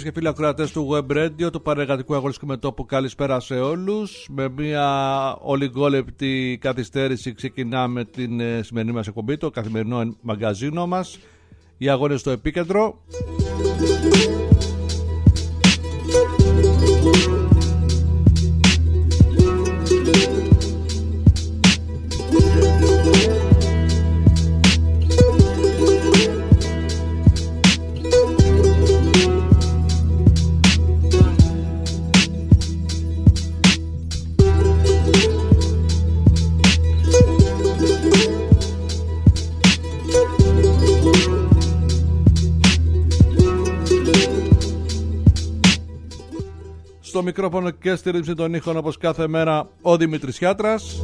και φίλοι ακροατές του Web Radio, του Πανεργατικού Αγωνιστικού Μετώπου, καλησπέρα σε όλους. Με μια ολιγόλεπτη καθυστέρηση ξεκινάμε την σημερινή μας εκπομπή, το καθημερινό μαγκαζίνο μας, οι αγώνες στο επίκεντρο. Στο μικρόφωνο και στη ρύθμιση των ήχων, όπως κάθε μέρα, ο Δημήτρης Χιάτρας.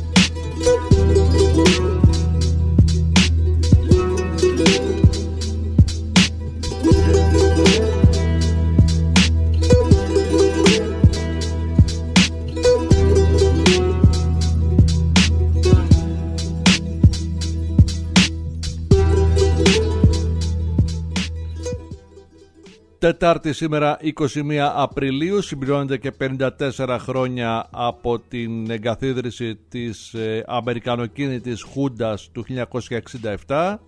Τετάρτη σήμερα 21 Απριλίου, συμπληρώνεται και 54 χρόνια από την εγκαθίδρυση της αμερικανοκίνητης Χούντας του 1967.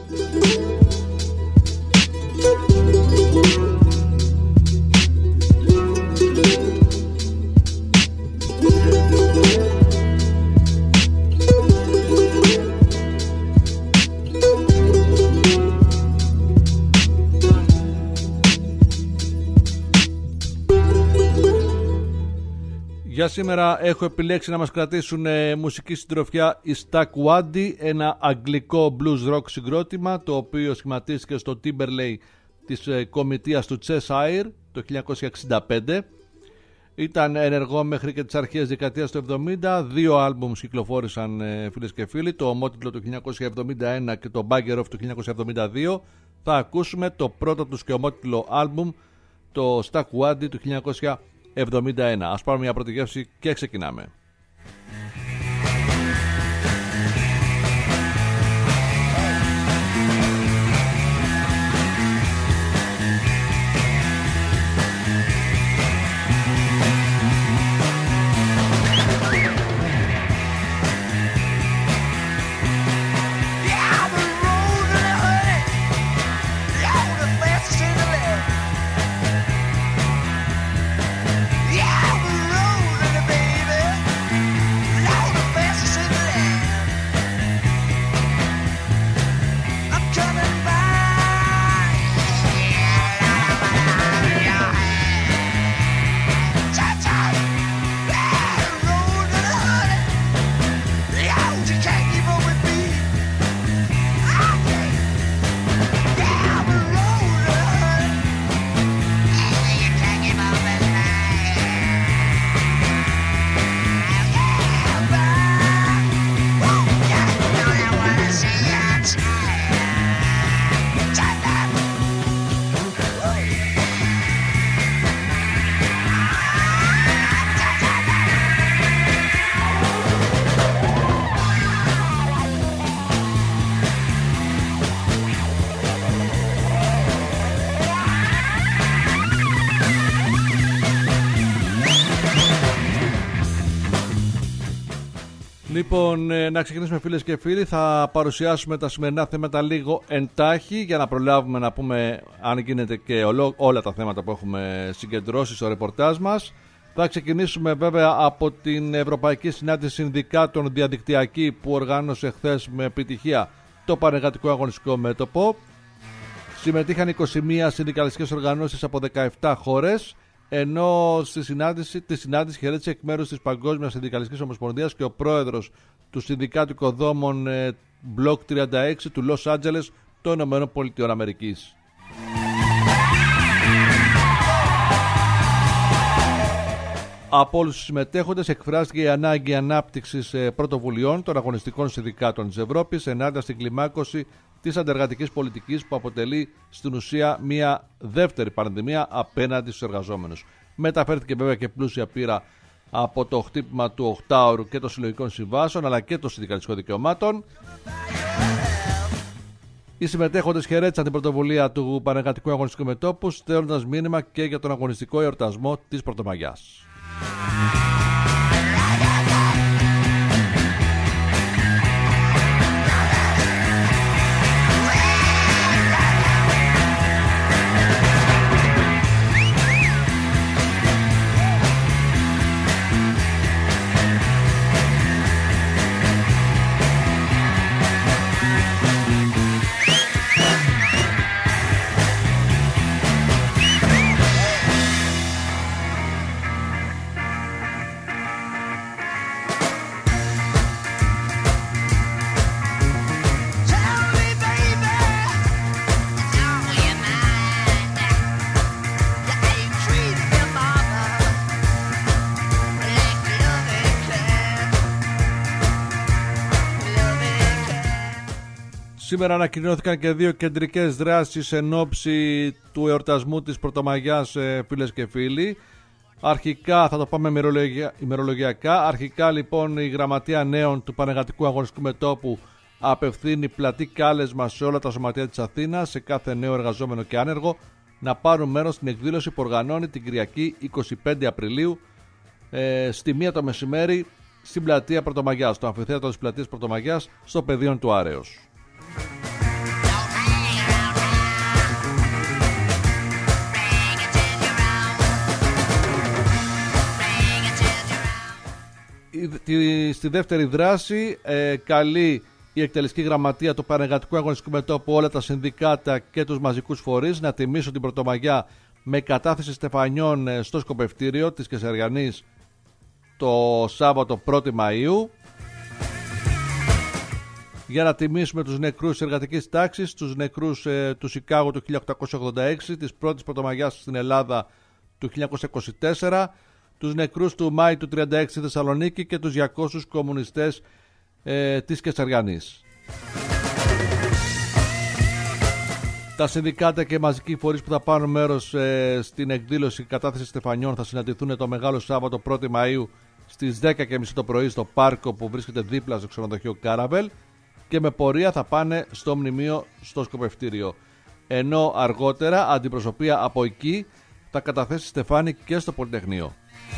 Για σήμερα έχω επιλέξει να μας κρατήσουν μουσική συντροφιά η Stuck Waddy, ένα αγγλικό blues rock συγκρότημα, το οποίο σχηματίστηκε στο Timberlake της κομιτείας του Cheshire το 1965. Ήταν ενεργό μέχρι και τις αρχές δεκαετίας του 70. Δύο άλμπουμς κυκλοφόρησαν, φίλες και φίλοι, το ομότιτλο του 1971 και το Bagger Off του 1972. Θα ακούσουμε το πρώτο τους και ομότιτλο άλμπουμ, το Stuck Waddy του 1971. Ας πάρουμε μια πρώτη γεύση και ξεκινάμε. Λοιπόν, να ξεκινήσουμε, φίλες και φίλοι. Θα παρουσιάσουμε τα σημερινά θέματα λίγο εντάχει για να προλάβουμε να πούμε, αν γίνεται, και όλα τα θέματα που έχουμε συγκεντρώσει στο ρεπορτάζ μας. Θα ξεκινήσουμε βέβαια από την Ευρωπαϊκή Συνάντηση Συνδικάτων Διαδικτυακή που οργάνωσε χθες με επιτυχία το Πανεργατικό Αγωνιστικό Μέτωπο. Συμμετείχαν 21 συνδικαλιστικές οργανώσεις από 17 χώρες, ενώ τη συνάντηση χαιρέτησε εκ μέρους της Παγκόσμιας Συνδικαλιστικής Ομοσπονδίας και ο πρόεδρος του Συνδικάτου Οικοδόμων Block 36 του Λος Άντζελες των Ηνωμένων Πολιτειών Αμερικής. Από όλους τους συμμετέχοντες εκφράστηκε η ανάγκη ανάπτυξης πρωτοβουλειών των αγωνιστικών συνδικάτων της Ευρώπης ενάντια στην κλιμάκωση της αντεργατικής πολιτικής που αποτελεί στην ουσία μια δεύτερη πανδημία απέναντι στους εργαζόμενους. Μεταφέρθηκε βέβαια και πλούσια πείρα από το χτύπημα του 8ωρου και των συλλογικών συμβάσεων αλλά και των συνδικαλιστικών δικαιωμάτων. Οι συμμετέχοντες χαιρέτησαν την πρωτοβουλία του Πανεργατικού Αγωνιστικού Μετώπου, στέλνοντας μήνυμα και για τον αγωνιστικό εορτασμό της Πρωτομαγιάς. Σήμερα ανακοινώθηκαν και 2 κεντρικές δράσεις εν ώψη του εορτασμού της Πρωτομαγιάς, φίλες και φίλοι. Αρχικά, θα το πάμε ημερολογιακά. Αρχικά λοιπόν η Γραμματεία Νέων του Πανεργατικού Αγωνιστικού Μετώπου απευθύνει πλατή κάλεσμα σε όλα τα σωματεία της Αθήνας, σε κάθε νέο εργαζόμενο και άνεργο, να πάρουν μέρος στην εκδήλωση που οργανώνει την Κυριακή 25 Απριλίου στη 1 το μεσημέρι στην πλατεία Πρωτομαγιάς, στο αμφιθέατρο της πλατείας Πρωτομαγιάς, στο πεδίο του Άρεως. Στη δεύτερη δράση καλεί η εκτελεστική γραμματεία του Πανεργατικού Αγωνιστικού Μετώπου όλα τα συνδικάτα και τους μαζικούς φορείς να τιμήσουν την Πρωτομαγιά με κατάθεση στεφανιών στο σκοπευτήριο της Κεσαριανής το Σάββατο 1η Μαΐου, για να τιμήσουμε τους νεκρούς της εργατικής τάξης, τους νεκρούς του Σικάγο του 1886, της πρώτης Πρωτομαγιάς στην Ελλάδα του 1924, τους νεκρούς του Μάη του 1936 στη Θεσσαλονίκη και τους 200 κομμουνιστές της Κεσαριανής. Τα συνδικάτα και μαζικοί φορείς που θα πάρουν μέρος στην εκδήλωση κατάθεση στεφανιών θα συναντηθούν το Μεγάλο Σάββατο 1η Μαΐου στις 10:30 το πρωί στο πάρκο που βρίσκεται δίπλα στο ξενοδοχείο Κάραβελ, και με πορεία θα πάνε στο μνημείο στο σκοπευτήριο. Ενώ αργότερα αντιπροσωπεία από εκεί θα καταθέσει στεφάνι και στο Πολυτεχνείο.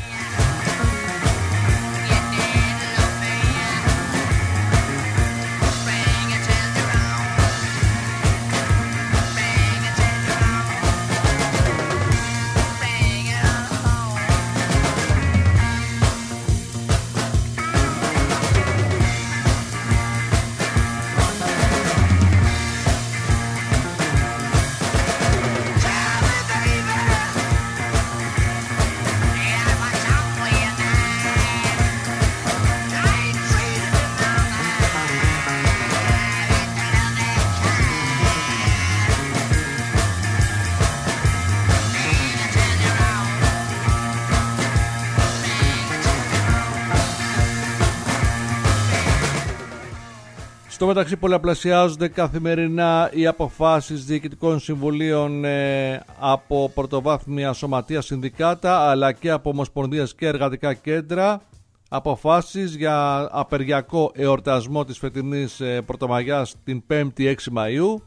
Στο μεταξύ πολλαπλασιάζονται καθημερινά οι αποφάσεις διοικητικών συμβουλίων από πρωτοβάθμια σωματεία, συνδικάτα, αλλά και από ομοσπονδίες και εργατικά κέντρα. Αποφάσεις για απεργιακό εορτασμό της φετινής Πρωτομαγιάς την 5η 6 Μαΐου.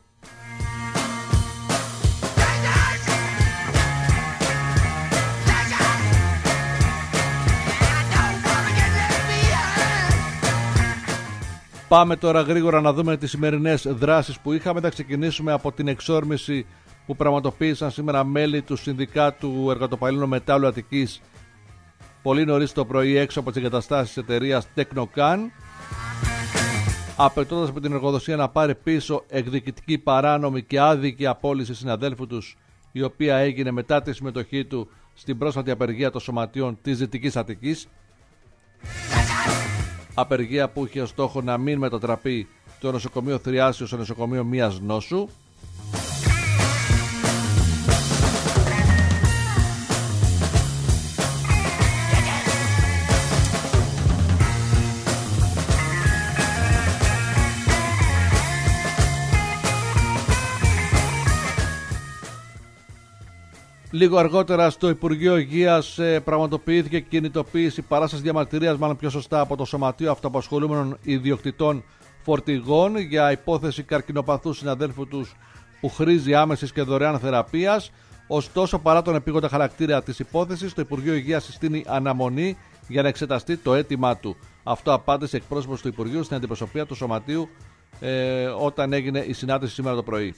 Πάμε τώρα γρήγορα να δούμε τις σημερινές δράσεις που είχαμε. Θα ξεκινήσουμε από την εξόρμηση που πραγματοποίησαν σήμερα μέλη του Συνδικάτου Εργατοπαλλήλων Μετάλλου Αττικής πολύ νωρίς το πρωί έξω από τις εγκαταστάσεις της εταιρείας Tecnocan, απαιτώντας από την εργοδοσία να πάρει πίσω εκδικητική, παράνομη και άδικη απόλυση συναδέλφου τους, η οποία έγινε μετά τη συμμετοχή του στην πρόσφατη απεργία των σωματείων της Δυτικής Αττικής. Απεργία που είχε ως στόχο να μην μετατραπεί το νοσοκομείο Θριάσιο σε νοσοκομείο μίας νόσου. Λίγο αργότερα στο Υπουργείο Υγείας πραγματοποιήθηκε κινητοποίηση, παράσταση διαμαρτυρίας, μάλλον πιο σωστά, από το Σωματείο Αυτοαπασχολούμενων Ιδιοκτητών φορτηγών για υπόθεση καρκινοπαθού συναδέλφου τους που χρήζει άμεσης και δωρεάν θεραπείας. Ωστόσο, παρά τον επίγοντα χαρακτήρα της υπόθεσης, το Υπουργείο Υγείας συστήνει αναμονή για να εξεταστεί το αίτημά του. Αυτό απάντησε εκπρόσωπος του Υπουργείου στην αντιπροσωπεία του Σωματείου όταν έγινε η συνάντηση σήμερα το πρωί.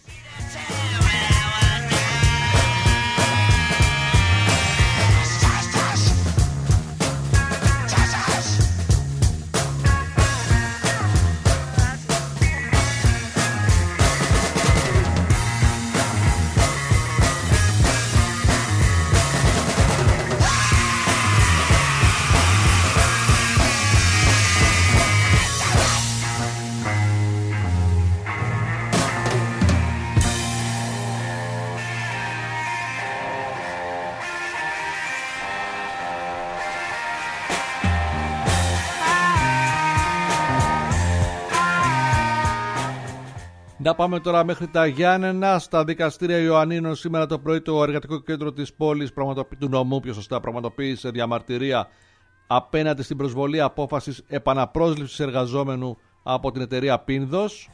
Να πάμε τώρα μέχρι τα Γιάννενα. Στα δικαστήρια Ιωαννίνων σήμερα το πρωί το εργατικό κέντρο της πόλης του νομού πραγματοποίησε διαμαρτυρία απέναντι στην προσβολή απόφασης επαναπρόσληψης εργαζόμενου από την εταιρεία Πίνδος.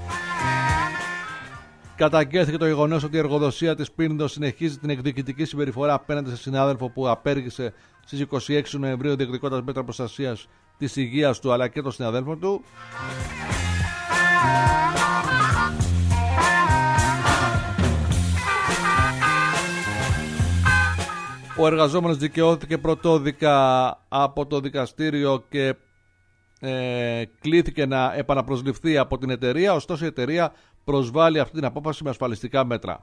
Καταγγέλθηκε το γεγονός ότι η εργοδοσία της Πίνδος συνεχίζει την εκδικητική συμπεριφορά απέναντι σε συνάδελφο που απέργησε στις 26 Νοεμβρίου διεκδικώντας μέτρα προστασίας της υγείας του αλλά και των συναδέλφων του. Ο εργαζόμενος δικαιώθηκε πρωτόδικα από το δικαστήριο και κλήθηκε να επαναπροσληφθεί από την εταιρεία, ωστόσο η εταιρεία προσβάλλει αυτή την απόφαση με ασφαλιστικά μέτρα.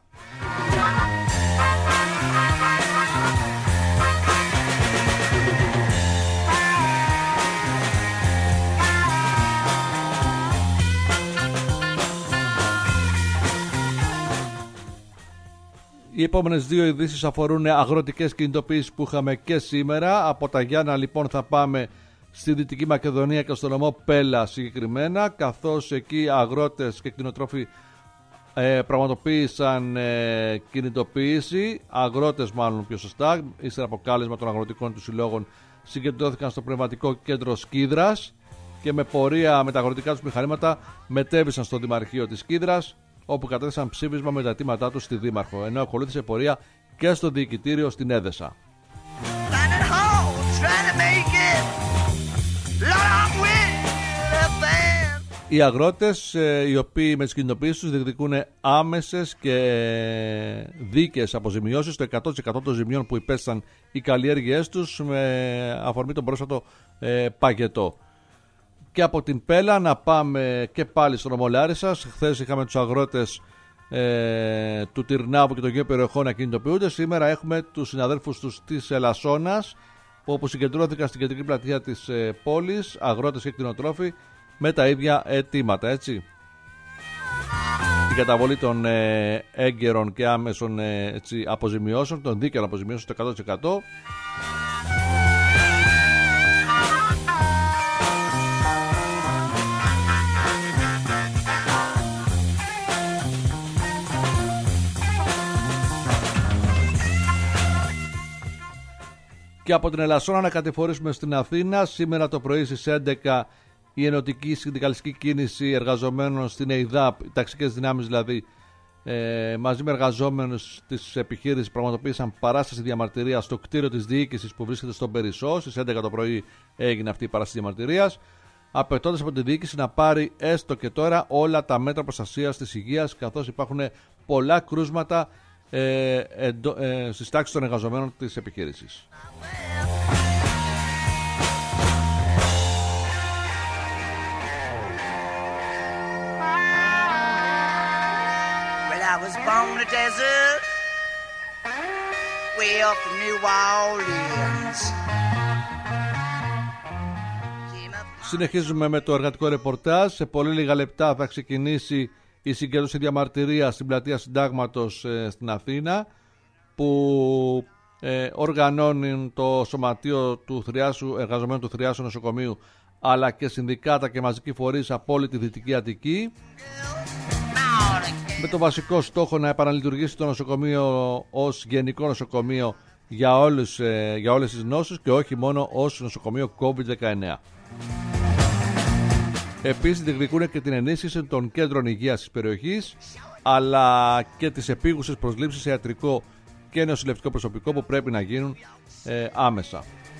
Οι επόμενες δύο ειδήσεις αφορούν αγροτικές κινητοποιήσεις που είχαμε και σήμερα. Από τα Γιάννα λοιπόν θα πάμε στη Δυτική Μακεδονία και στο νομό Πέλα συγκεκριμένα, καθώς εκεί αγρότες και κτηνοτρόφοι πραγματοποίησαν κινητοποίηση. Αγρότες μάλλον πιο σωστά, ύστερα από κάλεσμα των αγροτικών του συλλόγων, συγκεντρώθηκαν στο πνευματικό κέντρο Σκίδρας και με πορεία με τα αγροτικά τους μηχανήματα μετέβησαν στο Δημαρχείο της Σκίδρας, όπου κατέθεσαν ψήφισμα με τα αιτήματά τους στη Δήμαρχο, ενώ ακολούθησε πορεία και στο Διοικητήριο στην Έδεσα. Οι αγρότες, οι οποίοι με τις κινητοποιήσεις τους διεκδικούν άμεσες και δίκαιες αποζημιώσεις στο 100% των ζημιών που υπέστησαν οι καλλιέργειές τους με αφορμή τον πρόσφατο παγετό. Και από την Πέλα να πάμε και πάλι στο νομό Λάρισσας. Χθες είχαμε τους αγρότες του Τυρνάβου και των γύρω περιοχών να κινητοποιούνται. Σήμερα έχουμε τους συναδέλφους τους της Ελασσόνας, όπου συγκεντρώθηκαν στην κεντρική πλατεία της πόλης αγρότες και κτηνοτρόφοι με τα ίδια αιτήματα, έτσι. Την καταβολή των έγκαιρων και άμεσων αποζημιώσεων, των δίκαιων αποζημιώσεων στο 100%. Και από την Ελασσόνα να κατηφορήσουμε στην Αθήνα. Σήμερα το πρωί στις 11 η ενωτική συνδικαλιστική κίνηση εργαζομένων στην ΕΙΔΑΠ, οι ταξικές δυνάμεις δηλαδή, μαζί με εργαζόμενους της επιχείρησης πραγματοποίησαν παράσταση διαμαρτυρίας στο κτίριο της διοίκησης που βρίσκεται στον Περισσό. Στις 11 το πρωί έγινε αυτή η παράσταση διαμαρτυρίας, απαιτώντας από τη διοίκηση να πάρει έστω και τώρα όλα τα μέτρα προστασίας της υγείας, καθώς υπάρχουν πολλά κρούσματα στις τάξεις των εργαζομένων της επιχείρησης. I was born in the desert, way off from New Orleans. Συνεχίζουμε με το εργατικό ρεπορτάζ. Σε πολύ λίγα λεπτά θα ξεκινήσει η συγκέντρωση διαμαρτυρία στην πλατεία Συντάγματος στην Αθήνα, που οργανώνει το Σωματείο του Θριάσου, εργαζομένων του Θριάσου Νοσοκομείου, αλλά και συνδικάτα και μαζική φορείς από όλη τη Δυτική Αττική, με το βασικό στόχο να επαναλειτουργήσει το νοσοκομείο ως γενικό νοσοκομείο για όλες τις νόσους και όχι μόνο ως νοσοκομείο COVID-19. Επίσης διεκδικούν και την ενίσχυση των κέντρων υγείας της περιοχής, αλλά και τις επίγουσες προσλήψεις σε ιατρικό και νοσηλευτικό προσωπικό που πρέπει να γίνουν άμεσα.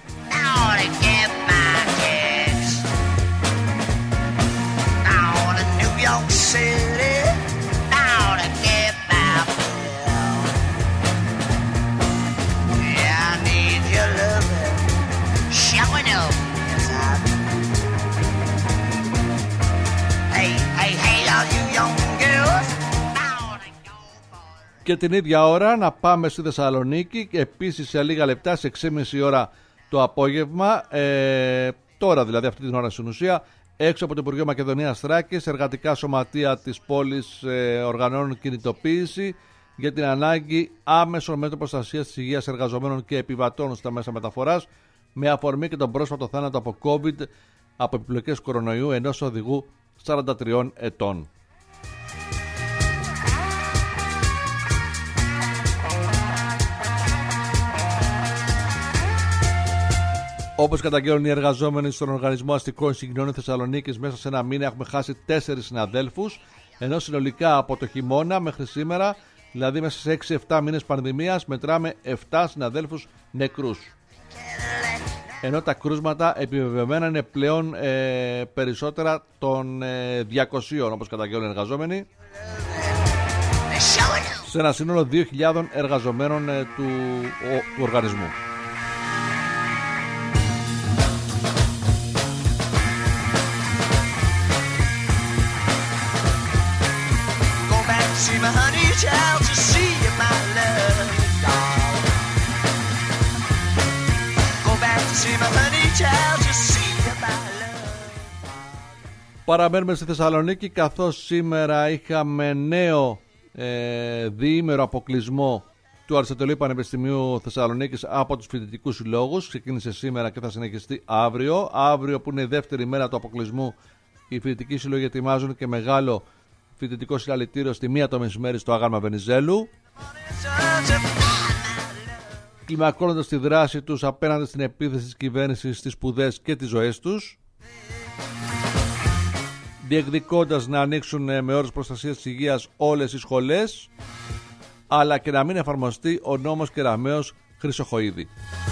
Και την ίδια ώρα να πάμε στη Θεσσαλονίκη, επίσης σε λίγα λεπτά, σε 6.30 ώρα το απόγευμα, τώρα δηλαδή αυτή την ώρα στην ουσία, έξω από το Υπουργείο Μακεδονίας Θράκης, εργατικά σωματεία της πόλης οργανώνουν κινητοποίηση για την ανάγκη άμεσων μέτρων προστασίας της υγείας εργαζομένων και επιβατών στα μέσα μεταφοράς, με αφορμή και τον πρόσφατο θάνατο από COVID από επιπλοκές κορονοϊού ενός οδηγού 43 ετών. Όπως καταγγέλνουν οι εργαζόμενοι στον Οργανισμό Αστικών Συγκοινωνιών Θεσσαλονίκης, μέσα σε ένα μήνα έχουμε χάσει 4 συναδέλφους, ενώ συνολικά από το χειμώνα μέχρι σήμερα, δηλαδή μέσα σε 6-7 μήνες πανδημίας, μετράμε 7 συναδέλφους νεκρούς. Ενώ τα κρούσματα επιβεβαιωμένα είναι πλέον περισσότερα των 200, όπως καταγγέλνουν οι εργαζόμενοι, σε ένα σύνολο 2.000 εργαζομένων του οργανισμού. Παραμένουμε στη Θεσσαλονίκη, καθώς σήμερα είχαμε νέο διήμερο αποκλεισμό του Αριστοτελείου Πανεπιστημίου Θεσσαλονίκης από τους φοιτητικούς συλλόγους. Ξεκίνησε σήμερα και θα συνεχιστεί αύριο. Αύριο, που είναι η δεύτερη μέρα του αποκλεισμού, οι φοιτητικοί σύλλογοι ετοιμάζουν και μεγάλο φοιτητικό συλλαλητήριο στη 1 το μεσημέρι στο Άγαλμα Βενιζέλου, κλιμακώνοντας τη δράση τους απέναντι στην επίθεση της κυβέρνησης στις σπουδές και τις ζωές τους, διεκδικώντας να ανοίξουν με όρους προστασίας της υγείας όλες οι σχολές, αλλά και να μην εφαρμοστεί ο νόμος Κεραμέως Χρυσοχοΐδη.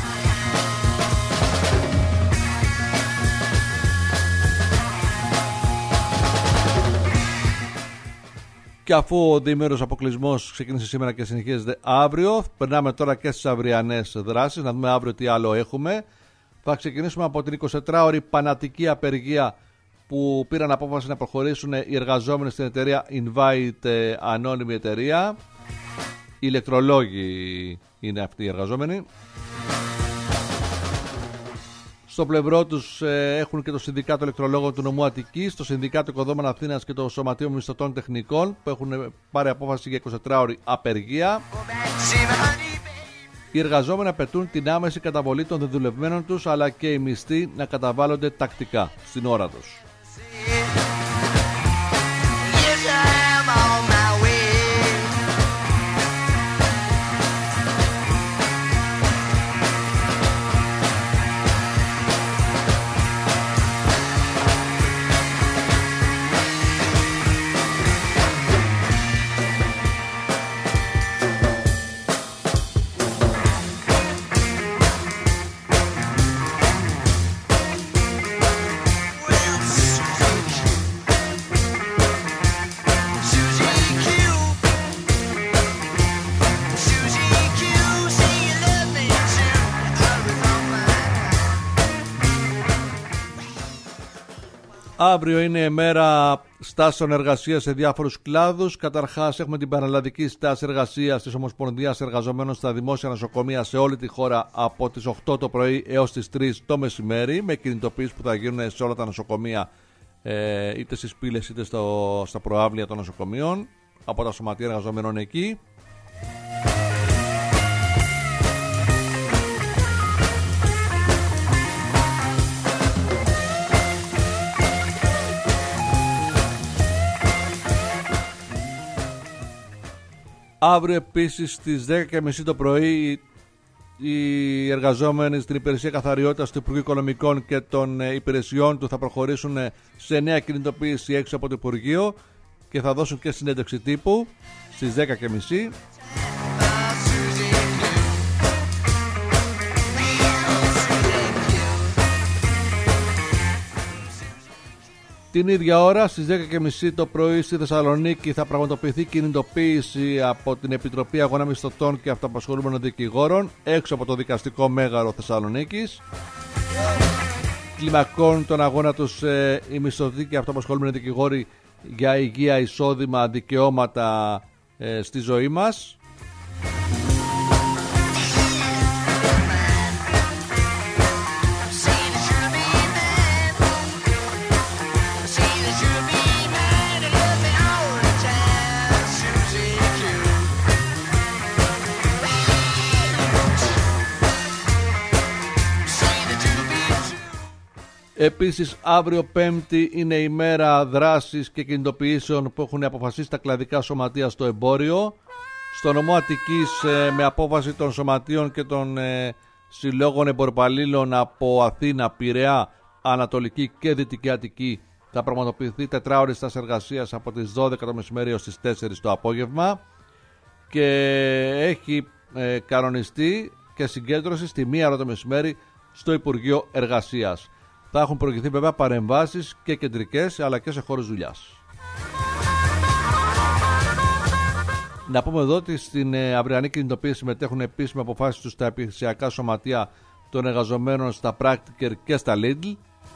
Και αφού ο διήμερος αποκλεισμός ξεκίνησε σήμερα και συνεχίζεται αύριο, περνάμε τώρα και στις αυριανές δράσεις, να δούμε αύριο τι άλλο έχουμε. Θα ξεκινήσουμε από την 24ωρη πανατική απεργία που πήραν απόφαση να προχωρήσουν οι εργαζόμενοι στην εταιρεία Invite, ανώνυμη εταιρεία. Οι ηλεκτρολόγοι είναι αυτοί οι εργαζόμενοι. Στο πλευρό τους έχουν και το Συνδικάτο Ηλεκτρολόγων του Νομού Αττικής, το Συνδικάτο Οικοδόμων Αθήνας και το Σωματείο Μισθωτών Τεχνικών, που έχουν πάρει απόφαση για 24ωρη απεργία. Οι εργαζόμενοι απαιτούν την άμεση καταβολή των δεδουλευμένων τους, αλλά και οι μισθοί να καταβάλλονται τακτικά στην ώρα τους. Αύριο είναι μέρα στάσεων εργασίας σε διάφορους κλάδους. Καταρχάς έχουμε την πανελλαδική στάση εργασίας της Ομοσπονδίας Εργαζομένων στα δημόσια νοσοκομεία σε όλη τη χώρα από τις 8 το πρωί έως τις 3 το μεσημέρι, με κινητοποίησεις που θα γίνουν σε όλα τα νοσοκομεία, είτε στις πύλες είτε στα προάβλια των νοσοκομείων, από τα σωματεία εργαζομένων εκεί. Αύριο επίσης στις 10.30 το πρωί οι εργαζόμενοι στην υπηρεσία καθαριότητας του Υπουργείου Οικονομικών και των υπηρεσιών του θα προχωρήσουν σε νέα κινητοποίηση έξω από το Υπουργείο και θα δώσουν και συνέντευξη τύπου στις 10:30. Την ίδια ώρα στις 10:30 το πρωί στη Θεσσαλονίκη θα πραγματοποιηθεί κινητοποίηση από την Επιτροπή Αγώνα Μισθωτών και Αυτοαπασχολούμενων Δικηγόρων έξω από το δικαστικό μέγαρο Θεσσαλονίκης. Κλιμακώνουν τον αγώνα τους οι μισθωτοί και αυτοαπασχολούμενοι δικηγόροι για υγεία, εισόδημα, δικαιώματα στη ζωή μας. Επίσης αύριο Πέμπτη είναι η μέρα δράσης και κινητοποιήσεων που έχουν αποφασίσει τα κλαδικά σωματεία στο εμπόριο. Στο νομό Αττικής με απόφαση των σωματείων και των συλλόγων εμποροπαλλήλων από Αθήνα, Πειραιά, Ανατολική και Δυτική Αττική θα πραγματοποιηθεί 4ωρη στάση εργασίας από τις 12 το μεσημέρι έως τις 4 το απόγευμα και έχει κανονιστεί και συγκέντρωση στη 1 το μεσημέρι στο Υπουργείο Εργασίας. Θα έχουν προηγηθεί βέβαια παρεμβάσεις και κεντρικές αλλά και σε χώρους δουλειάς. Να πούμε εδώ ότι στην αυριανή κινητοποίηση συμμετέχουν επίσημα αποφάσεις τους στα επιχειρησιακά σωματεία των εργαζομένων στα Practiker και στα Lidl.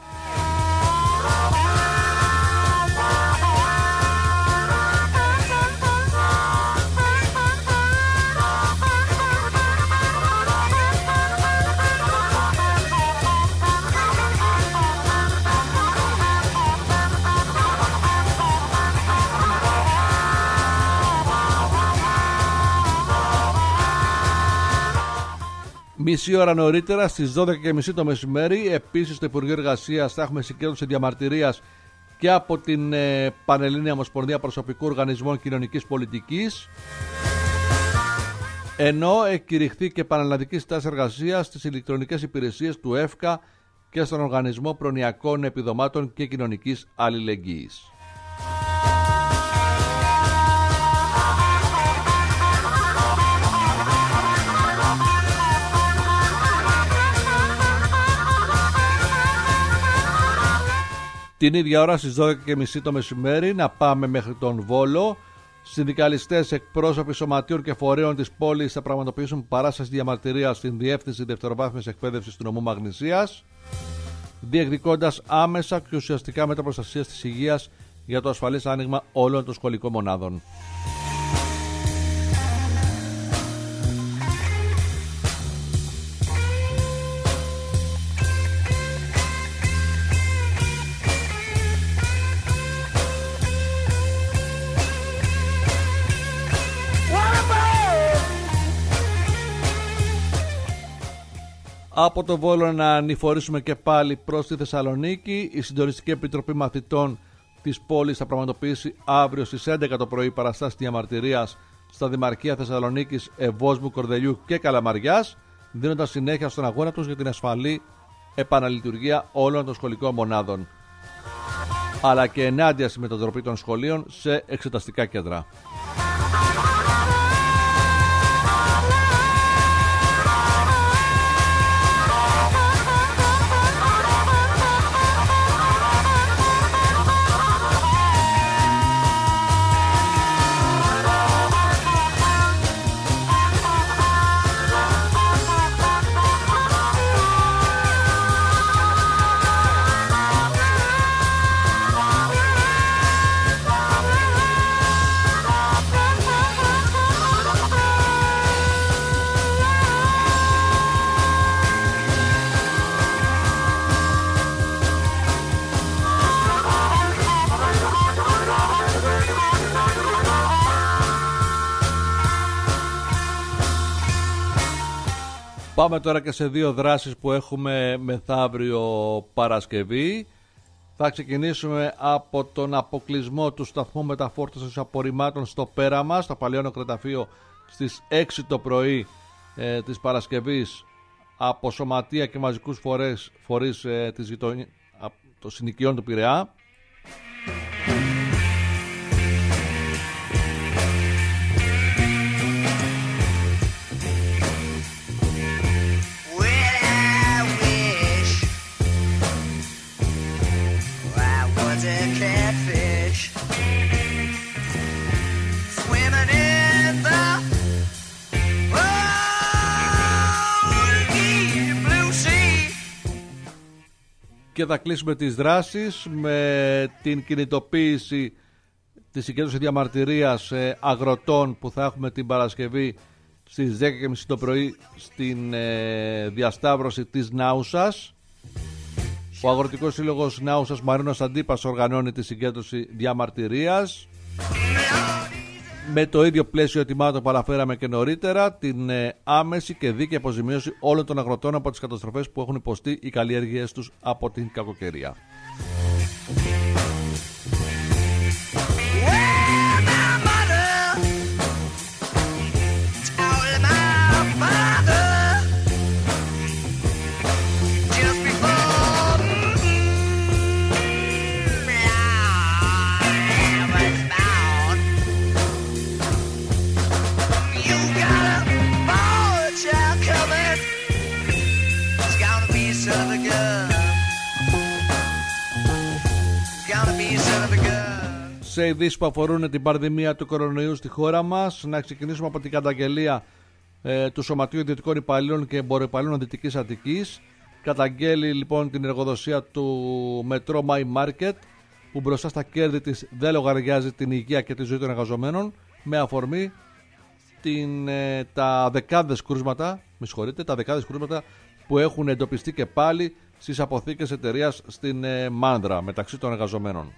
Μισή ώρα νωρίτερα στις 12:30 το μεσημέρι επίσης στο Υπουργείο Εργασίας θα έχουμε συγκέντρωση διαμαρτυρίας και από την Πανελλήνια Ομοσπονδία Προσωπικού Οργανισμών Κοινωνικής Πολιτικής, ενώ έχει κηρυχθεί και πανελλαδική στάση εργασίας στις ηλεκτρονικές υπηρεσίες του ΕΦΚΑ και στον Οργανισμό Προνοιακών Επιδομάτων και Κοινωνικής Αλληλεγγύης. Την ίδια ώρα στις 12:30 το μεσημέρι να πάμε μέχρι τον Βόλο. Συνδικαλιστές, εκπρόσωποι σωματείων και φορέων της πόλης θα πραγματοποιήσουν παράσταση διαμαρτυρίας στην Διεύθυνση Δευτεροβάθμιας Εκπαίδευσης του νομού Μαγνησίας, διεκδικώντας άμεσα και ουσιαστικά μέτρα προστασίας της υγείας για το ασφαλές άνοιγμα όλων των σχολικών μονάδων. Από το Βόλο να ανηφορήσουμε και πάλι προς τη Θεσσαλονίκη. Η Συντονιστική Επιτροπή Μαθητών της πόλης θα πραγματοποιήσει αύριο στις 11 το πρωί παραστάσεις διαμαρτυρίας στα Δημαρχία Θεσσαλονίκης, Ευόσμου, Κορδελιού και Καλαμαριάς, δίνοντας συνέχεια στον αγώνα τους για την ασφαλή επαναλειτουργία όλων των σχολικών μονάδων, αλλά και ενάντια στη μετατροπή των σχολείων σε εξεταστικά κέντρα. Πάμε τώρα και σε δύο δράσεις που έχουμε μεθαύριο Παρασκευή. Θα ξεκινήσουμε από τον αποκλεισμό του σταθμού μεταφόρτωσης απορριμμάτων στο Πέραμα, στο Παλαιό Νεκροταφείο, στις 6 το πρωί της Παρασκευής από σωματεία και μαζικούς φορείς της των συνοικιών του Πειραιά. Και θα κλείσουμε τις δράσεις με την κινητοποίηση της συγκέντρωσης διαμαρτυρίας αγροτών που θα έχουμε την Παρασκευή στις 10.30 το πρωί στην διασταύρωση της Νάουσας. Ο Αγροτικός Σύλλογος Νάουσας Μαρίνος Αντίπας οργανώνει τη συγκέντρωση διαμαρτυρίας με το ίδιο πλαίσιο ετοιμάτων που αναφέραμε και νωρίτερα, την άμεση και δίκαιη αποζημίωση όλων των αγροτών από τις καταστροφές που έχουν υποστεί οι καλλιέργειές τους από την κακοκαιρία. Σε ειδήσεις που αφορούν την πανδημία του κορονοϊού στη χώρα μας, να ξεκινήσουμε από την καταγγελία του Σωματείου Ιδιωτικών Υπαλλήλων και Εμποροπαλλήλων Δυτικής Αττικής. Καταγγέλει λοιπόν την εργοδοσία του Metro My Market, που μπροστά στα κέρδη της δεν λογαριάζει την υγεία και τη ζωή των εργαζομένων, με αφορμή τα δεκάδες κρούσματα που έχουν εντοπιστεί και πάλι στις αποθήκες εταιρείας στην Μάνδρα μεταξύ των εργαζομένων.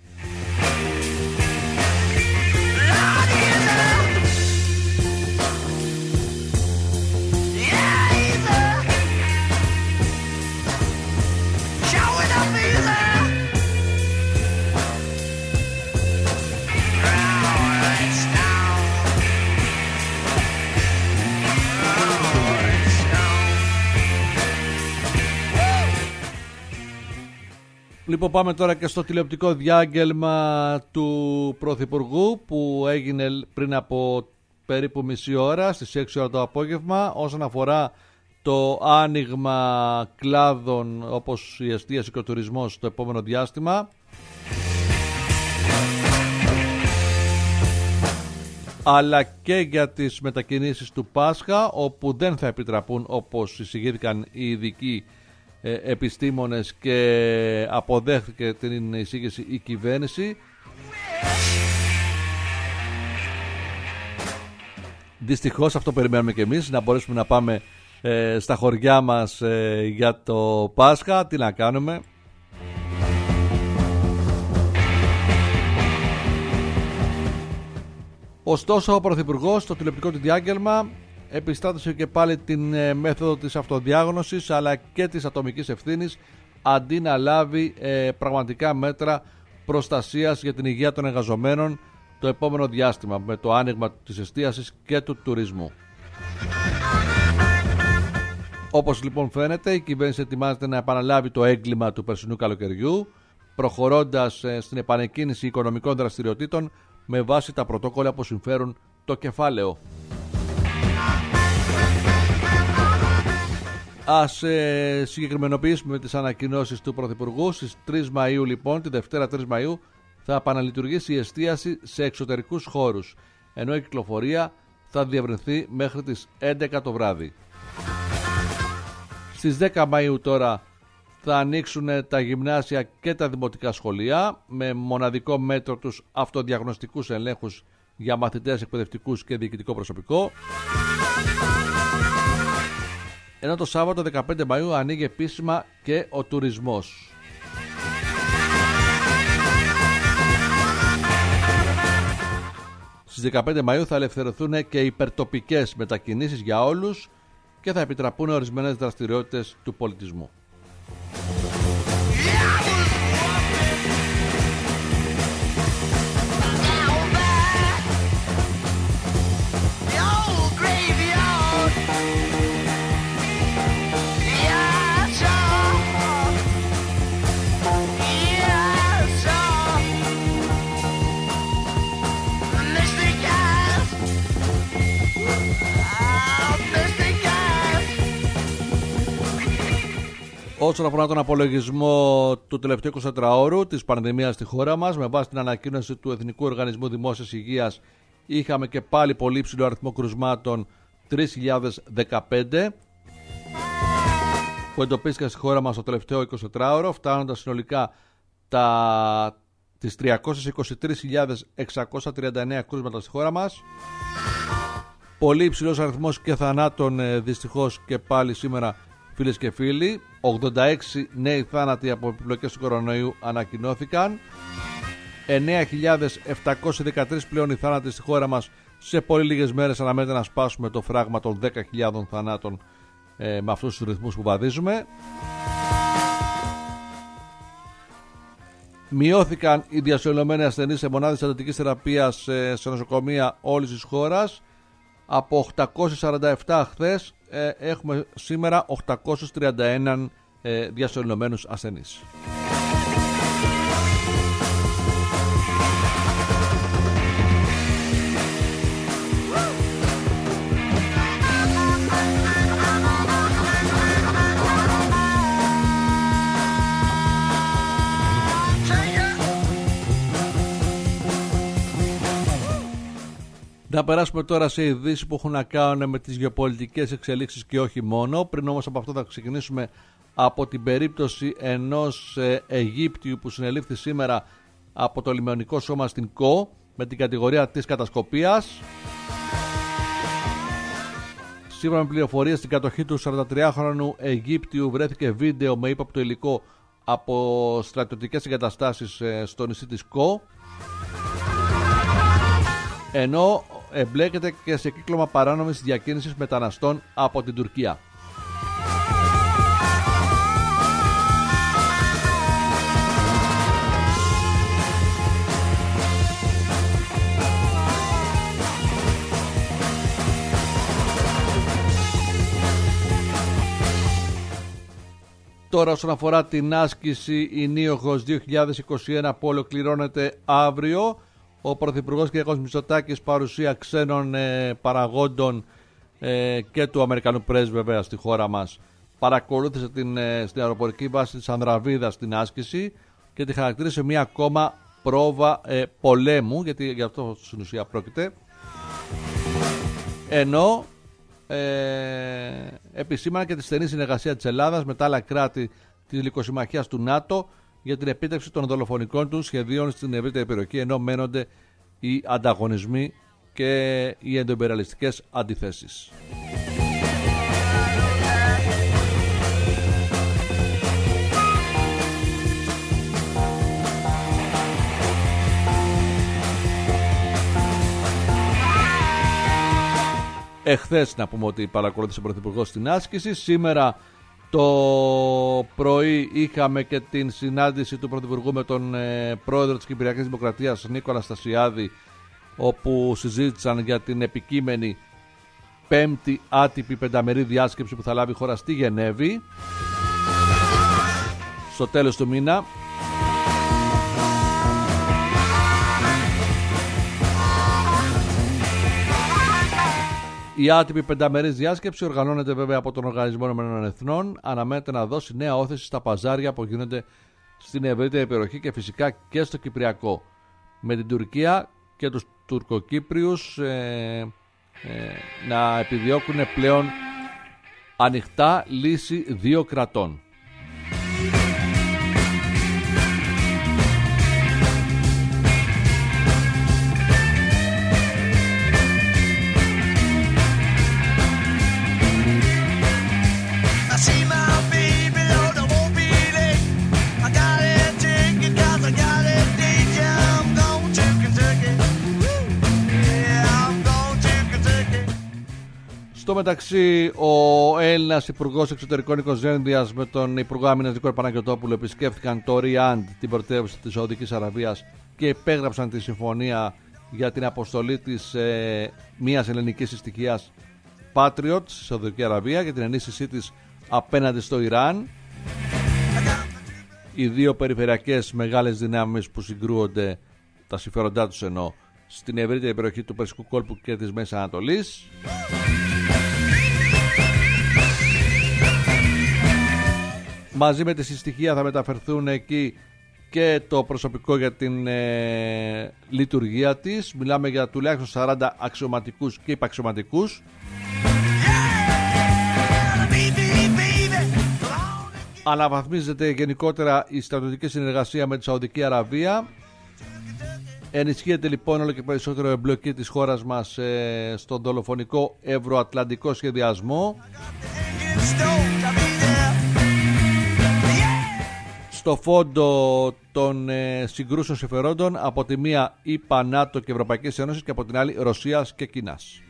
Λοιπόν, πάμε τώρα και στο τηλεοπτικό διάγγελμα του Πρωθυπουργού που έγινε πριν από περίπου μισή ώρα, στις 6 ώρα το απόγευμα, όσον αφορά το άνοιγμα κλάδων όπως η εστίαση και ο τουρισμός στο επόμενο διάστημα. Αλλά και για τις μετακινήσεις του Πάσχα, όπου δεν θα επιτραπούν, όπως εισηγήθηκαν οι ειδικοί επιστήμονες και αποδέχθηκε την εισήγηση η κυβέρνηση. Δυστυχώς αυτό περιμένουμε και εμείς, να μπορέσουμε να πάμε στα χωριά μας για το Πάσχα. Τι να κάνουμε. Ωστόσο ο Πρωθυπουργός στο τηλεοπτικό του διάγγελμα επιστράτευσε και πάλι την μέθοδο της αυτοδιάγνωσης αλλά και της ατομικής ευθύνης, αντί να λάβει πραγματικά μέτρα προστασίας για την υγεία των εργαζομένων το επόμενο διάστημα με το άνοιγμα της εστίασης και του τουρισμού. Όπως λοιπόν φαίνεται, η κυβέρνηση ετοιμάζεται να επαναλάβει το έγκλημα του περσινού καλοκαιριού, προχωρώντας στην επανεκκίνηση οικονομικών δραστηριοτήτων με βάση τα πρωτόκολλα που συμφέρουν το κεφάλαιο. Ας συγκεκριμενοποιήσουμε τις ανακοινώσεις του Πρωθυπουργού. Στις 3 Μαΐου λοιπόν, τη Δευτέρα 3 Μαΐου, θα επαναλειτουργήσει η εστίαση σε εξωτερικούς χώρους, ενώ η κυκλοφορία θα διευρυνθεί μέχρι τις 11 το βράδυ. Στις 10 Μαΐου τώρα θα ανοίξουν τα γυμνάσια και τα δημοτικά σχολεία με μοναδικό μέτρο τους αυτοδιαγνωστικούς ελέγχους για μαθητές, εκπαιδευτικούς και διοικητικό προσωπικό. Ενώ το Σάββατο 15 Μαΐου ανοίγει επίσημα και ο τουρισμός. Στις 15 Μαΐου θα ελευθερωθούν και υπερτοπικές μετακινήσεις για όλους και θα επιτραπούν ορισμένες δραστηριότητες του πολιτισμού. Όσον αφορά τον απολογισμό του τελευταίου 24ωρου της πανδημίας στη χώρα μας, με βάση την ανακοίνωση του Εθνικού Οργανισμού Δημόσιας Υγείας, είχαμε και πάλι πολύ ψηλό αριθμό κρουσμάτων, 3.015, που εντοπίστηκαν στη χώρα μας το τελευταίο 24ωρο, φτάνοντας συνολικά τις 323.639 κρούσματα στη χώρα μας. Πολύ υψηλός αριθμός και θανάτων δυστυχώς και πάλι σήμερα, φίλες και φίλοι. 86 νέοι θάνατοι από επιπλοκές του κορονοϊού ανακοινώθηκαν. 9.713 πλέον οι θάνατοι στη χώρα μας. Σε πολύ λίγες μέρες αναμένεται να σπάσουμε το φράγμα των 10.000 θανάτων με αυτούς τους ρυθμούς που βαδίζουμε. Μειώθηκαν οι διασωλωμένοι ασθενείς σε μονάδες εντατικής θεραπείας σε νοσοκομεία όλης της χώρας. Από 847 χθες έχουμε σήμερα 831 διασωλωμένους ασθενείς. Να περάσουμε τώρα σε ειδήσεις που έχουν να κάνουν με τις γεωπολιτικές εξελίξεις και όχι μόνο. Πριν όμως από αυτό θα ξεκινήσουμε από την περίπτωση ενός Αιγύπτιου που συνελήφθη σήμερα από το λιμενικό σώμα στην ΚΟ με την κατηγορία της κατασκοπίας. Σύμφωνα με πληροφορίες, στην κατοχή του 43χρονου Αιγύπτιου βρέθηκε βίντεο με ύποπτο υλικό από στρατιωτικές εγκαταστάσεις στο νησί της ΚΟ, ενώ εμπλέκεται και σε κύκλωμα παράνομης διακίνησης μεταναστών από την Τουρκία. Τώρα όσον αφορά την άσκηση η Νίοχος 2021 που ολοκληρώνεται αύριο, ο Πρωθυπουργός κ. Μητσοτάκης, παρουσία ξένων παραγόντων και του Αμερικανού πρέσβη βέβαια στη χώρα μας, παρακολούθησε στην αεροπορική βάση της Ανδραβίδας την άσκηση και τη χαρακτήρισε μια ακόμα πρόβα πολέμου, γιατί γι' αυτό στην ουσία πρόκειται, ενώ επισήμανε και τη στενή συνεργασία της Ελλάδας με τα άλλα κράτη της λικοσυμμαχίας του ΝΑΤΟ για την επίτευξη των δολοφονικών του σχεδίων στην ευρύτερη περιοχή, ενώ μένονται οι ανταγωνισμοί και οι ενδοϊμπεριαλιστικές αντιθέσεις. Εχθές να πούμε ότι παρακολούθησε ο Πρωθυπουργός την άσκηση. Σήμερα το πρωί είχαμε και την συνάντηση του Πρωθυπουργού με τον πρόεδρο της Κυπριακής Δημοκρατίας Νίκο Αναστασιάδη, όπου συζήτησαν για την επικείμενη πέμπτη άτυπη πενταμερή διάσκεψη που θα λάβει η χώρα στη Γενέβη στο τέλος του μήνα. Η άτυπη πενταμερής διάσκεψη οργανώνεται βέβαια από τον Οργανισμό Ηνωμένων Εθνών. Αναμένεται να δώσει νέα όθεση στα παζάρια που γίνονται στην ευρύτερη περιοχή και φυσικά και στο Κυπριακό, με την Τουρκία και τους Τουρκοκύπριους να επιδιώκουν πλέον ανοιχτά λύση δύο κρατών. Στο μεταξύ, ο Έλληνας Υπουργός Εξωτερικών Νίκος Δένδιας με τον Υπουργό Άμυνας Νίκο Παναγιωτόπουλο επισκέφθηκαν το Ριάντ, την πρωτεύουσα της Σαουδικής Αραβίας, και υπέγραψαν τη συμφωνία για την αποστολή της μιας ελληνικής συστοιχίας Patriot στη Σαουδική Αραβία για την ενίσχυσή της απέναντι στο Ιράν. Οι δύο περιφερειακές μεγάλες δυνάμεις που συγκρούονται, τα συμφέροντά τους εννοώ, στην ευρύτερη περιοχή του Περσικού κόλπου και της Μέσης Ανατολής. Μαζί με τη συστοιχεία θα μεταφερθούν εκεί και το προσωπικό για την λειτουργία της. Μιλάμε για τουλάχιστον 40 αξιωματικούς και υπαξιωματικούς. Αναβαθμίζεται γενικότερα η στρατιωτική συνεργασία με τη Σαουδική Αραβία. Ενισχύεται λοιπόν όλο και περισσότερο η εμπλοκή της χώρας μας στον δολοφονικό ευρωατλαντικό σχεδιασμό. Στο φόντο των συγκρούσεων συμφερόντων, από τη μία ΗΠΑ, ΝΑΤΟ και Ευρωπαϊκής Ένωσης και από την άλλη Ρωσίας και Κίνας.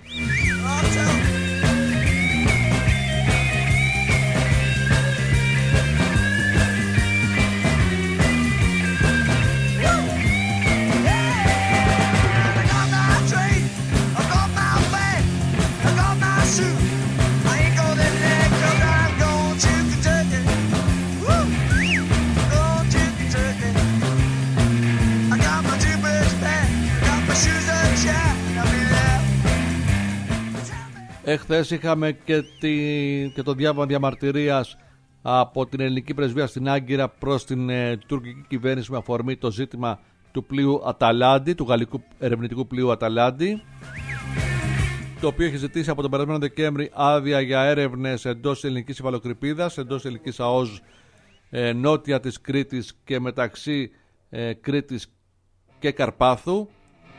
Εχθές είχαμε και το διάβημα διαμαρτυρίας από την ελληνική πρεσβεία στην Άγκυρα προς την τουρκική κυβέρνηση με αφορμή το ζήτημα του πλοίου Αταλάντη, του γαλλικού ερευνητικού πλοίου Αταλάντη, το οποίο έχει ζητήσει από τον περασμένο Δεκέμβρη άδεια για έρευνες εντός ελληνικής υφαλοκρηπίδας, εντός ελληνικής ΑΟΣ νότια της Κρήτης και μεταξύ Κρήτης και Καρπάθου.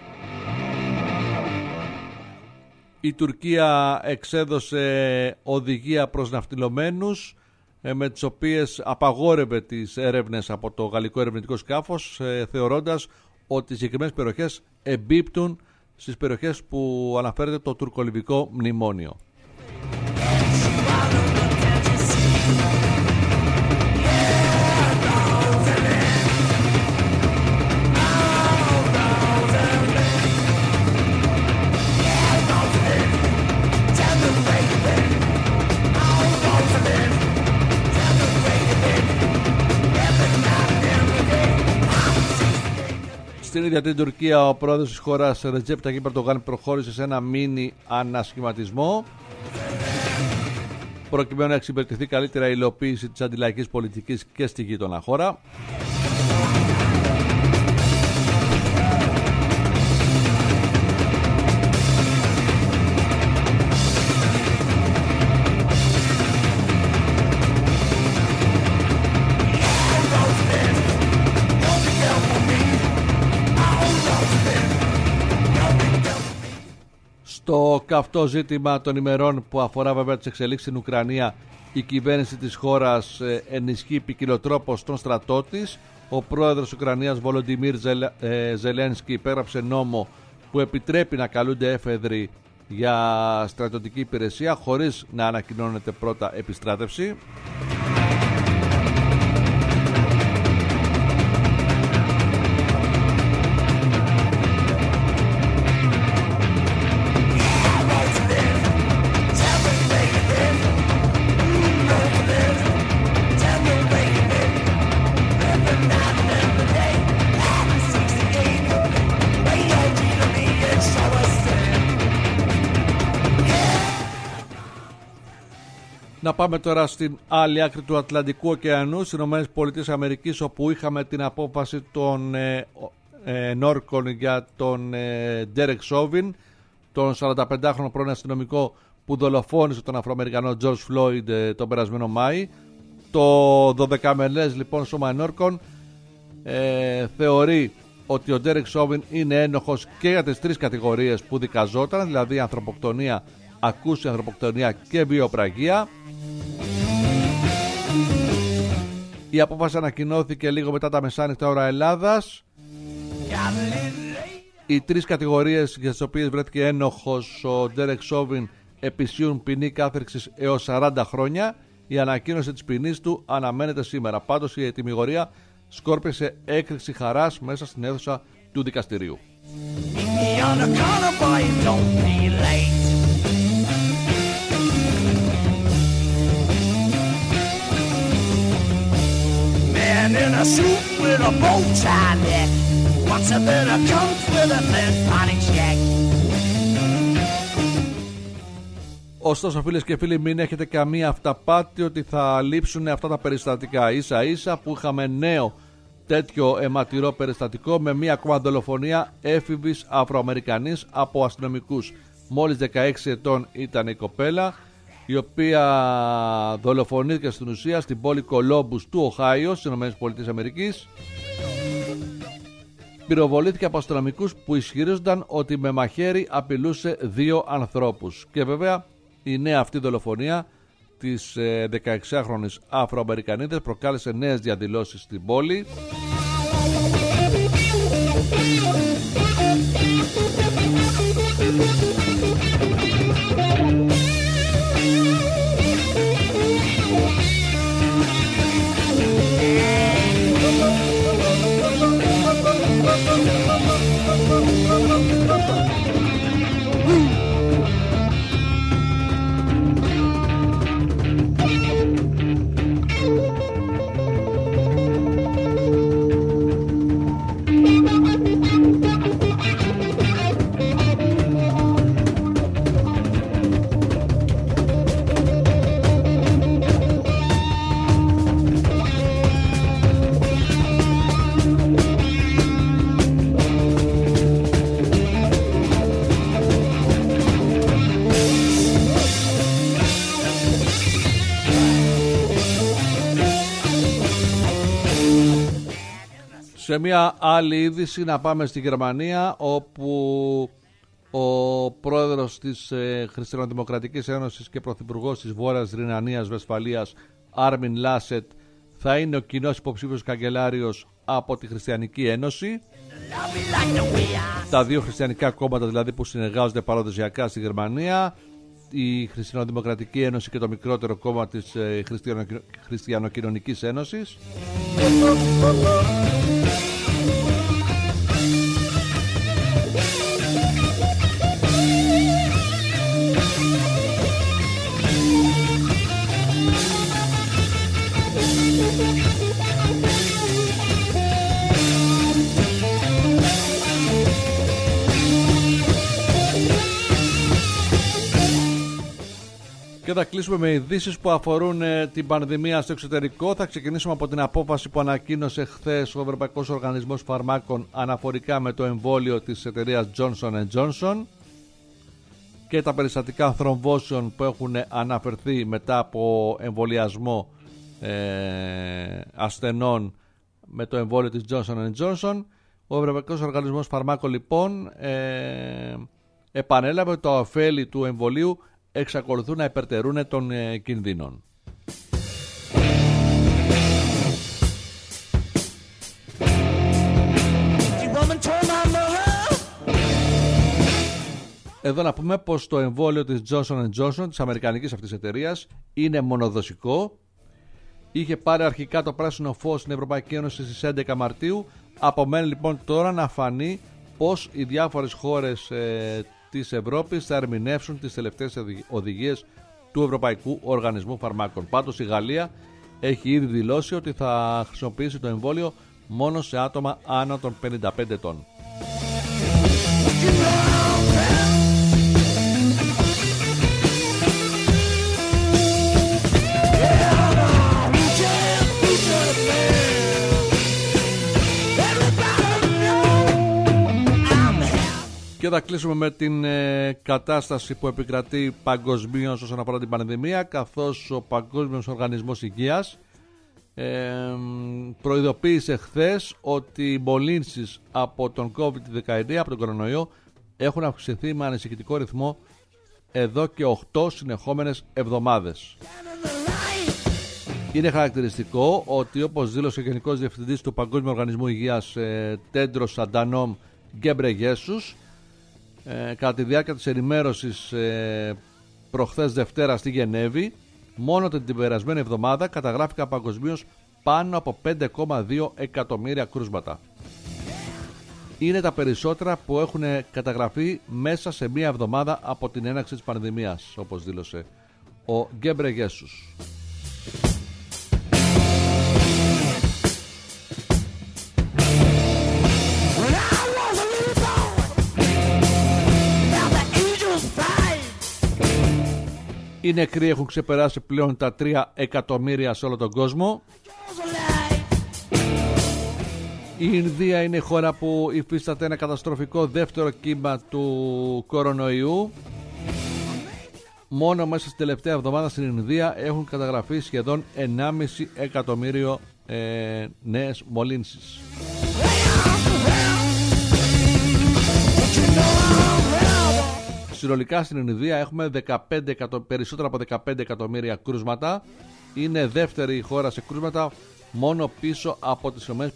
Η Τουρκία εξέδωσε οδηγία προς ναυτιλωμένους με τις οποίες απαγόρευε τις έρευνες από το γαλλικό ερευνητικό σκάφος, θεωρώντας ότι οι συγκεκριμένες περιοχές εμπίπτουν στις περιοχές που αναφέρεται το τουρκολιβικό μνημόνιο. Στην ίδια την Τουρκία, ο πρόεδρος της χώρας Ρετζέπ Ταγίπ Ερντογάν προχώρησε σε ένα μίνι ανασχηματισμό προκειμένου να εξυπηρετηθεί καλύτερα η υλοποίηση της αντιλαϊκής πολιτικής και στη γείτονα χώρα. Το καυτό ζήτημα των ημερών που αφορά βέβαια τις εξελίξεις στην Ουκρανία, η κυβέρνηση της χώρας ενισχύει ποικιλοτρόπως τον στρατό της. Ο πρόεδρος της Ουκρανίας Βολοντιμίρ Ζελένσκι υπέγραψε νόμο που επιτρέπει να καλούνται έφεδροι για στρατιωτική υπηρεσία χωρίς να ανακοινώνεται πρώτα επιστράτευση. Να πάμε τώρα στην άλλη άκρη του Ατλαντικού ωκεανού, στις ΗΠΑ, όπου είχαμε την απόφαση των ενόρκων για τον Derek Chauvin, τον 45χρονο πρώην αστυνομικό που δολοφόνησε τον Αφροαμερικανό George Floyd τον περασμένο Μάη. Το 12μελές λοιπόν σώμα ενόρκων θεωρεί ότι ο Derek Chauvin είναι ένοχος και για τις τρεις κατηγορίες που δικαζόταν, δηλαδή ανθρωποκτονία, ακούσια ανθρωποκτονία και βιοπραγία. Η απόφαση ανακοινώθηκε λίγο μετά τα μεσάνυχτα ώρα Ελλάδας. Οι τρεις κατηγορίες για τις οποίες βρέθηκε ένοχος ο Derek Chauvin επισύουν ποινή κάθριξης έως 40 χρόνια. Η ανακοίνωση της ποινής του αναμένεται σήμερα. Πάντως η τιμιγορία σκόρπισε έκρηξη χαράς μέσα στην αίθουσα του δικαστηρίου. In a suit with a bow tie neck, what's a bit of comes with a third party check. Ωστόσο, φίλες και φίλοι, μην έχετε καμία αυταπάτη ότι θα λείψουν αυτά τα περιστατικά. Ίσα ίσα που είχαμε νέο τέτοιο αιματηρό περιστατικό με μία ακόμα δολοφονία έφηβης Αφροαμερικανής από αστυνομικούς. Μόλις 16 ετών ήταν η κοπέλα, η οποία δολοφονήθηκε στην ουσία στην πόλη Κολόμπους του Οχάιο στις ΗΠΑ. Πυροβολήθηκε από αστυνομικούς που ισχυρίζονταν ότι με μαχαίρι απειλούσε 2 ανθρώπους. Και βέβαια η νέα αυτή δολοφονία της 16χρονης Αφροαμερικανίδας προκάλεσε νέες διαδηλώσεις στην πόλη. Σε μια άλλη είδηση να πάμε στη Γερμανία, όπου ο πρόεδρος της Χριστιανοδημοκρατικής Ένωσης και πρωθυπουργός της Βόρειας Ρινανίας Βεσφαλίας, Άρμιν Λάσετ, θα είναι ο κοινός υποψήφιος καγκελάριος από τη Χριστιανική Ένωση. Τα δύο χριστιανικά κόμματα δηλαδή που συνεργάζονται παραδοσιακά στη Γερμανία, η Χριστιανοδημοκρατική Ένωση και το μικρότερο κόμμα της Χριστιανοκοινωνικής Ένωσης. Και θα κλείσουμε με ειδήσεις που αφορούν την πανδημία στο εξωτερικό. Θα ξεκινήσουμε από την απόφαση που ανακοίνωσε χθες ο Ευρωπαϊκός Οργανισμός Φαρμάκων αναφορικά με το εμβόλιο της εταιρείας Johnson & Johnson και τα περιστατικά θρομβώσεων που έχουν αναφερθεί μετά από εμβολιασμό ασθενών με το εμβόλιο της Johnson & Johnson. Ο Ευρωπαϊκός Οργανισμός Φαρμάκων λοιπόν επανέλαβε ότι τα ωφέλη του εμβολίου εξακολουθούν να υπερτερούν των κινδύνων. Εδώ να πούμε πως το εμβόλιο της Johnson & Johnson, της αμερικανικής αυτής εταιρείας, είναι μονοδοσικό. Είχε πάρει αρχικά το πράσινο φως στην Ευρωπαϊκή Ένωση στις 11 Μαρτίου. Απομένει λοιπόν τώρα να φανεί πως οι διάφορες χώρες της Ευρώπης θα ερμηνεύσουν τις τελευταίες οδηγίες του Ευρωπαϊκού Οργανισμού Φαρμάκων. Πάντως η Γαλλία έχει ήδη δηλώσει ότι θα χρησιμοποιήσει το εμβόλιο μόνο σε άτομα άνω των 55 ετών. Και θα κλείσουμε με την κατάσταση που επικρατεί παγκοσμίως όσον αφορά την πανδημία, καθώς ο Παγκόσμιος Οργανισμός Υγείας προειδοποίησε χθες ότι οι μολύνσεις από τον COVID-19, από τον κορονοϊό, έχουν αυξηθεί με ανησυχητικό ρυθμό εδώ και 8 συνεχόμενες εβδομάδες. Είναι χαρακτηριστικό ότι, όπως δήλωσε ο Γενικός Διευθυντής του Παγκόσμιου Οργανισμού Υγείας Τέντρος Αντανόμ Γκέμπρεγιέσους, κατά τη διάρκεια της ενημέρωσης προχθές Δευτέρα στη Γενέβη, μόνο την περασμένη εβδομάδα καταγράφηκαν παγκοσμίως πάνω από 5,2 εκατομμύρια κρούσματα. Είναι τα περισσότερα που έχουν καταγραφεί μέσα σε μία εβδομάδα από την έναρξη της πανδημίας, όπως δήλωσε ο Γκέμπρεγιέσους. Οι νεκροί έχουν ξεπεράσει πλέον τα 3 εκατομμύρια σε όλο τον κόσμο. Η Ινδία είναι η χώρα που υφίσταται ένα καταστροφικό δεύτερο κύμα του κορονοϊού. Μόνο μέσα στην τελευταία εβδομάδα στην Ινδία έχουν καταγραφεί σχεδόν 1,5 εκατομμύριο νέες μολύνσεις. Συνολικά στην Ινδία έχουμε περισσότερα από 15 εκατομμύρια κρούσματα. Είναι δεύτερη η χώρα σε κρούσματα, μόνο πίσω από τις ΗΠΑ.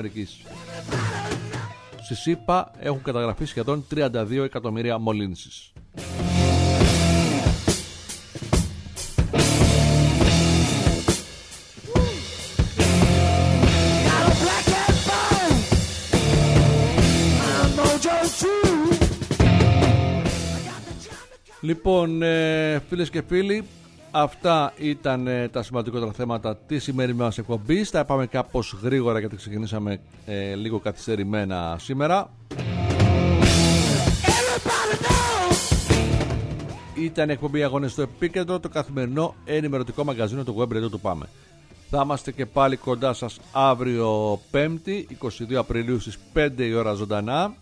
Στη ΣΥΠΑ έχουν καταγραφεί σχεδόν 32 εκατομμύρια μολύνσεις. Λοιπόν, φίλες και φίλοι, αυτά ήταν τα σημαντικότερα θέματα της σημερινής μας εκπομπής. Θα πάμε κάπως γρήγορα γιατί ξεκινήσαμε λίγο καθυστερημένα σήμερα. Ήταν η εκπομπή Αγώνες στο Επίκεντρο, το καθημερινό ενημερωτικό μαγαζίνο του Web Radio του Πάμε. Θα είμαστε και πάλι κοντά σας αύριο 5η, 22 Απριλίου στις 5 η ώρα ζωντανά.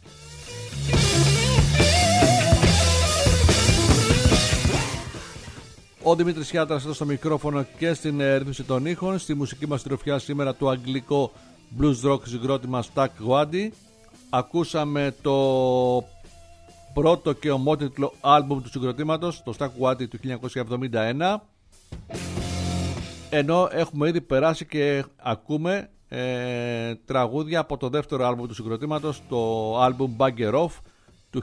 Ο Δημήτρης Χιάτρας εδώ στο μικρόφωνο και στην ρύθμιση των ήχων. Στη μουσική μας τροφιά σήμερα το αγγλικό blues rock συγκρότημα Stack Waddy. Ακούσαμε το πρώτο και ομότιτλο άλμπουμ του συγκροτήματος, το Stack Waddy του 1971. Ενώ έχουμε ήδη περάσει και ακούμε τραγούδια από το δεύτερο άλμπουμ του συγκροτήματος, το άλμπουμ Bagger Off του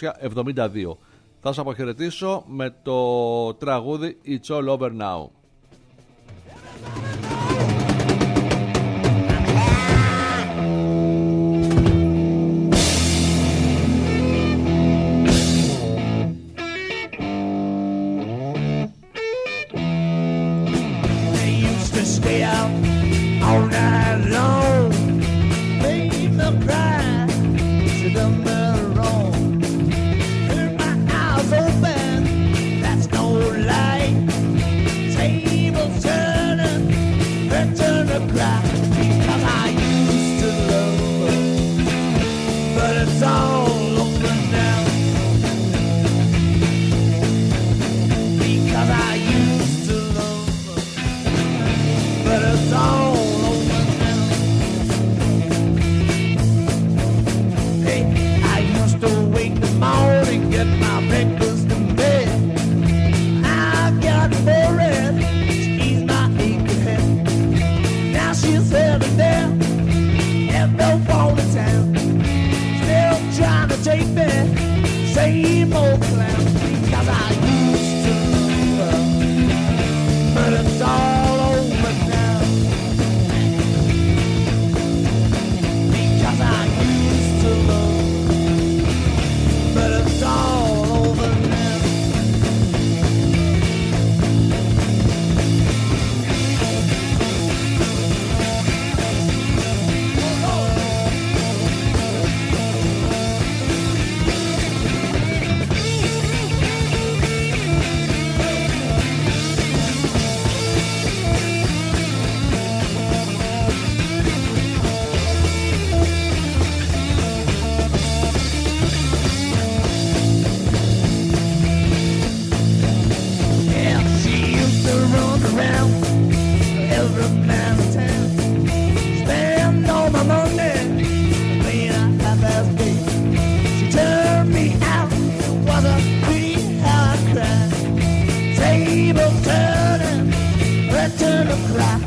1972. Θα σας αποχαιρετήσω με το τραγούδι It's All Over Now. Turn a cry.